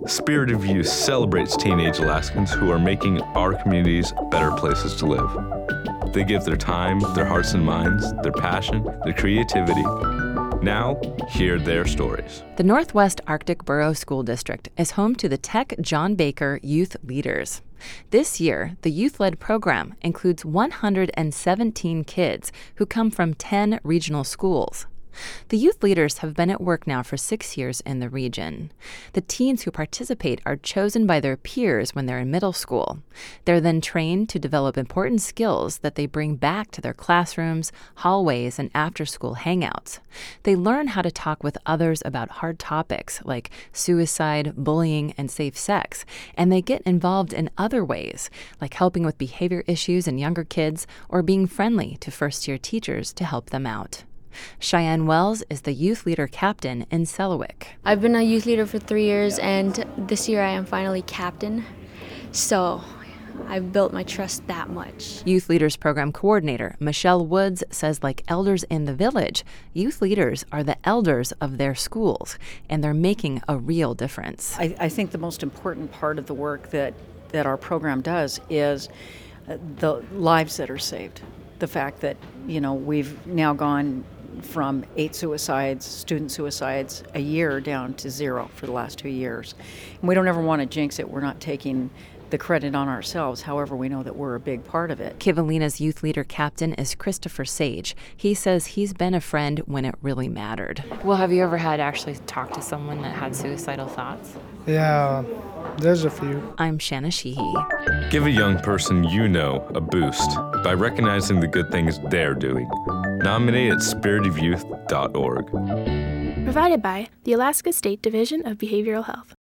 Spirit of Youth celebrates teenage Alaskans who are making our communities better places to live. They give their time, their hearts and minds, their passion, their creativity. Now, hear their stories. The Northwest Arctic Borough School District is home to the Tech John Baker Youth Leaders. This year, the youth-led program includes 117 kids who come from 10 regional schools. The youth leaders have been at work now for 6 years in the region. The teens who participate are chosen by their peers when they're in middle school. They're then trained to develop important skills that they bring back to their classrooms, hallways, and after-school hangouts. They learn how to talk with others about hard topics like suicide, bullying, and safe sex, and they get involved in other ways, like helping with behavior issues in younger kids or being friendly to first-year teachers to help them out. Cheyenne Wells is the youth leader captain in Selawik. I've been a youth leader for 3 years, and this year I am finally captain. So I've built my trust that much. Youth Leaders Program Coordinator Michelle Woods says, like elders in the village, youth leaders are the elders of their schools, and they're making a real difference. I think the most important part of the work that our program does is the lives that are saved. The fact that, we've now gone from 8 suicides, student suicides, a year down to 0 for the last 2 years. And we don't ever want to jinx it. We're not taking the credit on ourselves. However, we know that we're a big part of it. Kivalina's youth leader captain is Christopher Sage. He says he's been a friend when it really mattered. Well, have you ever had to actually talk to someone that had suicidal thoughts? Yeah, there's a few. I'm Shanna Sheehy. Give a young person you know a boost by recognizing the good things they're doing. Nominate at spiritofyouth.org. Provided by the Alaska State Division of Behavioral Health.